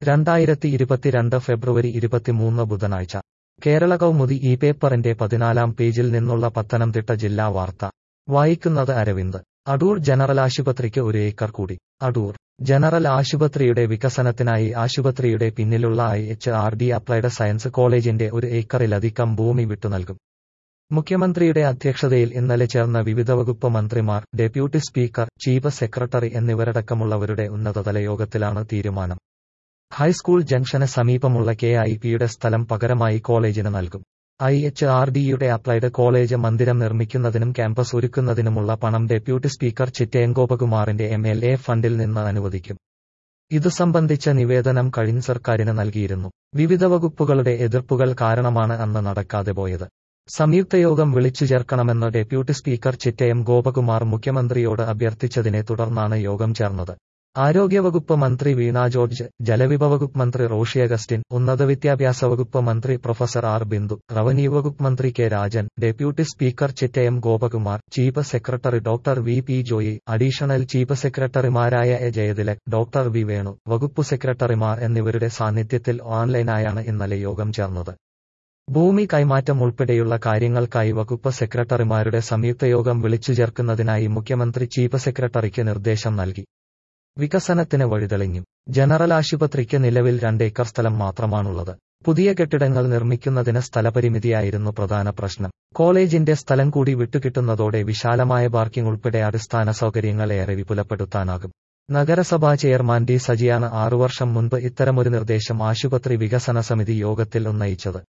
2022 ഫെബ്രുവരി 23 ബുധനാഴ്ച കേരള കൗമുദി ഈ പേപ്പറിന്റെ 14-ാം പേജിൽ നിന്നുള്ള പത്തനംതിട്ട ജില്ലാ വാർത്ത വായിക്കുന്നത് അരവിന്ദ്. അടൂർ ജനറൽ ആശുപത്രിക്ക് 1 ഏക്കർ കൂടി. അടൂർ ജനറൽ ആശുപത്രിയുടെ വികസനത്തിനായി ആശുപത്രിയുടെ പിന്നിലുള്ള IHRD അപ്ലൈഡ് സയൻസ് കോളേജിന്റെ 1 ഏക്കറിലധികം ഭൂമി വിട്ടുനൽകും. മുഖ്യമന്ത്രിയുടെ അധ്യക്ഷതയിൽ ഇന്നലെ ചേർന്ന വിവിധ വകുപ്പ് മന്ത്രിമാർ, ഡെപ്യൂട്ടി സ്പീക്കർ, ചീഫ് സെക്രട്ടറി എന്നിവരടക്കമുള്ളവരുടെ ഉന്നതതല യോഗത്തിലാണ് തീരുമാനം. ഹൈസ്കൂൾ ജംഗ്ഷന് സമീപമുള്ള KIPയുടെ സ്ഥലം പകരമായി കോളേജിന് നൽകും. IHRDയുടെ അപ്ലൈഡ് കോളേജ് മന്ദിരം നിർമ്മിക്കുന്നതിനും ക്യാമ്പസ് ഒരുക്കുന്നതിനുമുള്ള പണം ഡെപ്യൂട്ടി സ്പീക്കർ ചിറ്റയം ഗോപകുമാറിന്റെ MLA ഫണ്ടിൽ നിന്ന് അനുവദിക്കും. ഇതു സംബന്ധിച്ച നിവേദനം കഴിഞ്ഞ സർക്കാരിന് നൽകിയിരുന്നു. വിവിധ വകുപ്പുകളുടെ എതിർപ്പുകൾ കാരണമാണ് അന്ന് നടക്കാതെ പോയത്. സംയുക്തയോഗം വിളിച്ചു ചേർക്കണമെന്ന് ഡെപ്യൂട്ടി സ്പീക്കർ ചിറ്റയം ഗോപകുമാർ മുഖ്യമന്ത്രിയോട് അഭ്യർത്ഥിച്ചതിനെ തുടർന്നാണ് യോഗം ചേർന്നത്. ആരോഗ്യവകുപ്പ് മന്ത്രി വീണ ജോർജ്, ജലവിഭവ വകുപ്പ് മന്ത്രി റോഷി അഗസ്റ്റിൻ, ഉന്നതവിദ്യാഭ്യാസ വകുപ്പ് മന്ത്രി പ്രൊഫസർ ആർ ബിന്ദു, റവന്യൂ വകുപ്പ് മന്ത്രി K Rajan, deputy speaker Chittayam Gopakumar, chief secretary doctor VP Joy, additional chief സെക്രട്ടറിമാരായ A Jayathilak, doctor V Venu, വകുപ്പ് സെക്രട്ടറിമാർ എന്നിവരുടെ സാന്നിധ്യത്തിൽ ഓൺലൈനായാണ് ഇന്നലെ യോഗം ചേർന്നത്. ഭൂമി കൈമാറ്റം ഉൾപ്പെടെയുള്ള കാര്യങ്ങൾക്കായി വകുപ്പ് സെക്രട്ടറിമാരുടെ സംയുക്തയോഗം വിളിച്ചു ചേർക്കുന്നതിനായി മുഖ്യമന്ത്രി ചീഫ് സെക്രട്ടറിക്ക് നിർദ്ദേശം നൽകി. വികസനത്തിന് വഴിതെളിഞ്ഞു. ജനറൽ ആശുപത്രിക്ക് നിലവിൽ 2 ഏക്കർ സ്ഥലം മാത്രമാണുള്ളത്. പുതിയ കെട്ടിടങ്ങൾ നിർമ്മിക്കുന്നതിന് സ്ഥലപരിമിതിയായിരുന്നു പ്രധാന പ്രശ്നം. കോളേജിന്റെ സ്ഥലം കൂടി വിട്ടുകിട്ടുന്നതോടെ വിശാലമായ പാർക്കിംഗ് ഉൾപ്പെടെ അടിസ്ഥാന സൗകര്യങ്ങൾ ഏറെ വിപുലപ്പെടുത്താനാകും. നഗരസഭാ ചെയർമാൻ D സജിയാണ് 6 വർഷം മുൻപ് ഇത്തരമൊരു നിർദ്ദേശം ആശുപത്രി വികസന സമിതി യോഗത്തിൽ ഉന്നയിച്ചത്.